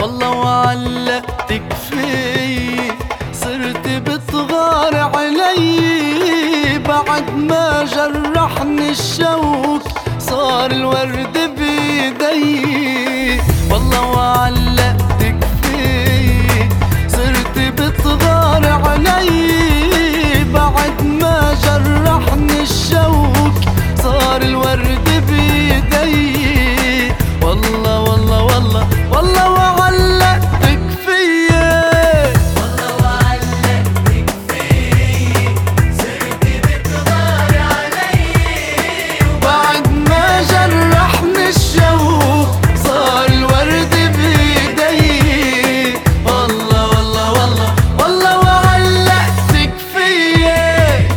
والله وعلقتك في صرت بتغار علي بعد ما جرحني الشوك صار الورد بيدي. والله وعلقتك في صرت بتغار علي بعد ما جرحني الشوك صار الورد بيدي. والله والله والله والله وعلقتك فيا، والله وعلقتك فيي صرت بتغار علي بعد ما جرحني الشوق صار الورد بيدي. والله والله والله والله وعلقتك فيا.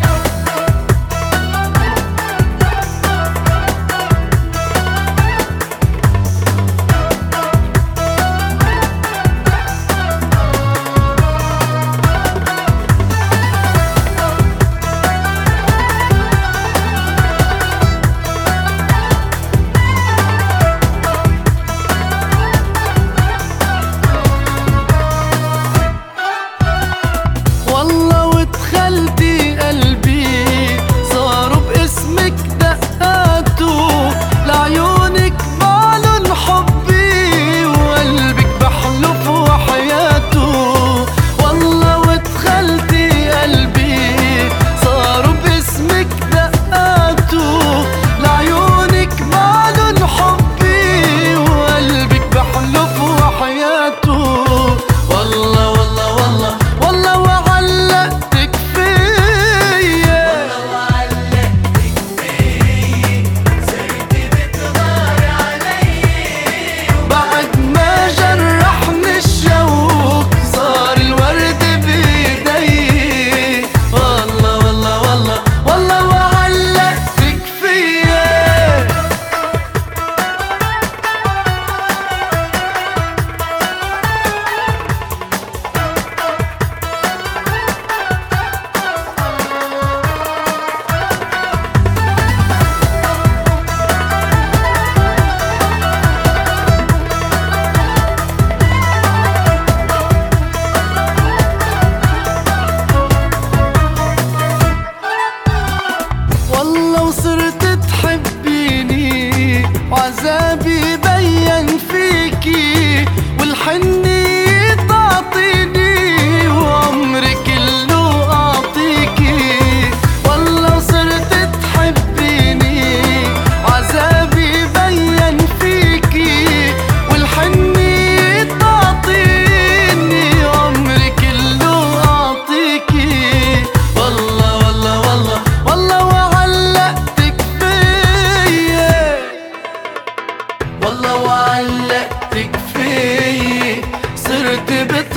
والله ودخلتي قلبي صاروا باسمك دقاته لعيونك معلن حبي وقلبك بحلف وحياته. والله ودخلتي قلبي صاروا باسمك دقاته لعيونك معلن حبي وقلبك بحلف وحياته. والله والله والله والله وعلقتك فيا، والله وعلقتك فيي صرت بتغار علي بعد ما جرحني الشوق صار الورد بيدي. والله والله والله والله وعلقتك فيا. والله وصرت تحبيني وعذابي بين فيكي والحنية تعطيني وعمري كله أعطيكي. والله وصرت تحبيني وعذابي بين فيكي والحنية تعطيني وعمري كله أعطيكي. والله والله والله والله وعلقتك فيا، والله وعلقتك فيي صرت